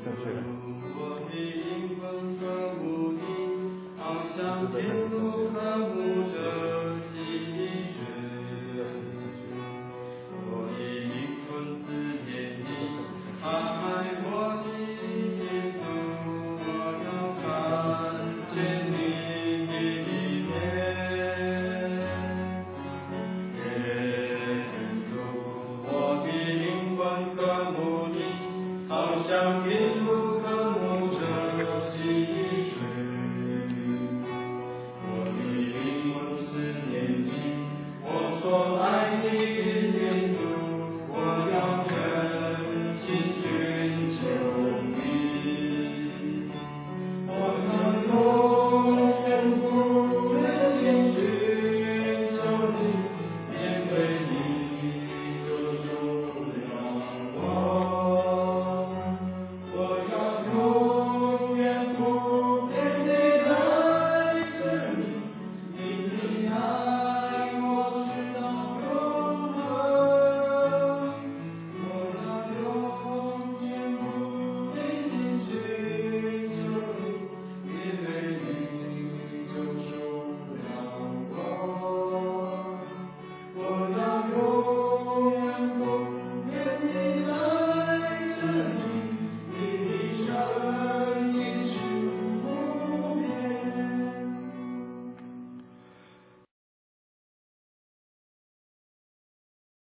正确的。 我的灵魂渴慕你，好像天父渴慕着溪水。我的灵魂思念你，爱我的天主，我要看见你的面。天主，我的灵魂渴慕你，好像天